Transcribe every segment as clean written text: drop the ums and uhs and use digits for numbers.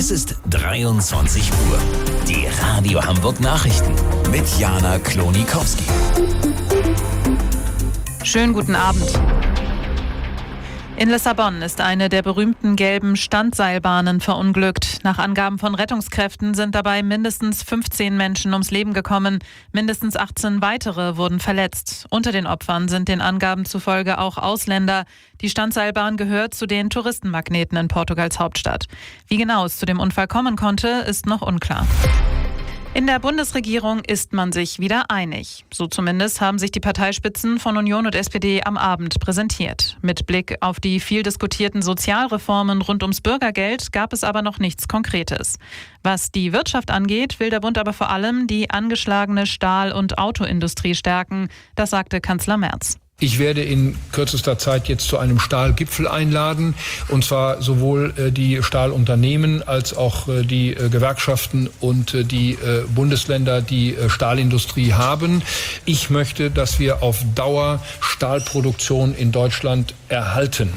Es ist 23 Uhr. Die Radio Hamburg Nachrichten mit Jana Klonikowski. Schönen guten Abend. In Lissabon ist eine der berühmten gelben Standseilbahnen verunglückt. Nach Angaben von Rettungskräften sind dabei mindestens 15 Menschen ums Leben gekommen. Mindestens 18 weitere wurden verletzt. Unter den Opfern sind den Angaben zufolge auch Ausländer. Die Standseilbahn gehört zu den Touristenmagneten in Portugals Hauptstadt. Wie genau es zu dem Unfall kommen konnte, ist noch unklar. In der Bundesregierung ist man sich wieder einig. So zumindest haben sich die Parteispitzen von Union und SPD am Abend präsentiert. Mit Blick auf die viel diskutierten Sozialreformen rund ums Bürgergeld gab es aber noch nichts Konkretes. Was die Wirtschaft angeht, will der Bund aber vor allem die angeschlagene Stahl- und Autoindustrie stärken. Das sagte Kanzler Merz. Ich werde in kürzester Zeit jetzt zu einem Stahlgipfel einladen, und zwar sowohl die Stahlunternehmen als auch die Gewerkschaften und die Bundesländer, die Stahlindustrie haben. Ich möchte, dass wir auf Dauer Stahlproduktion in Deutschland erhalten.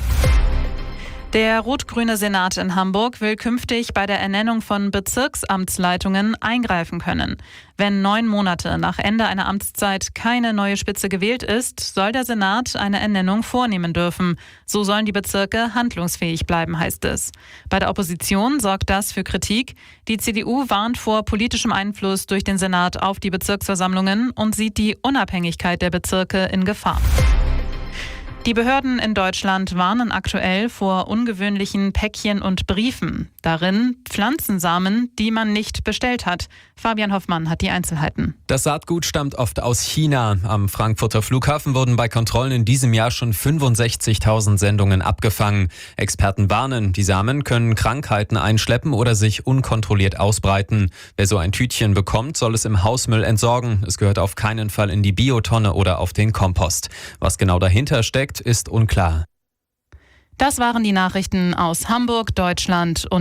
Der rot-grüne Senat in Hamburg will künftig bei der Ernennung von Bezirksamtsleitungen eingreifen können. Wenn 9 Monate nach Ende einer Amtszeit keine neue Spitze gewählt ist, soll der Senat eine Ernennung vornehmen dürfen. So sollen die Bezirke handlungsfähig bleiben, heißt es. Bei der Opposition sorgt das für Kritik. Die CDU warnt vor politischem Einfluss durch den Senat auf die Bezirksversammlungen und sieht die Unabhängigkeit der Bezirke in Gefahr. Die Behörden in Deutschland warnen aktuell vor ungewöhnlichen Päckchen und Briefen. Darin Pflanzensamen, die man nicht bestellt hat. Fabian Hoffmann hat die Einzelheiten. Das Saatgut stammt oft aus China. Am Frankfurter Flughafen wurden bei Kontrollen in diesem Jahr schon 65.000 Sendungen abgefangen. Experten warnen, die Samen können Krankheiten einschleppen oder sich unkontrolliert ausbreiten. Wer so ein Tütchen bekommt, soll es im Hausmüll entsorgen. Es gehört auf keinen Fall in die Biotonne oder auf den Kompost. Was genau dahinter steckt, ist unklar. Das waren die Nachrichten aus Hamburg, Deutschland und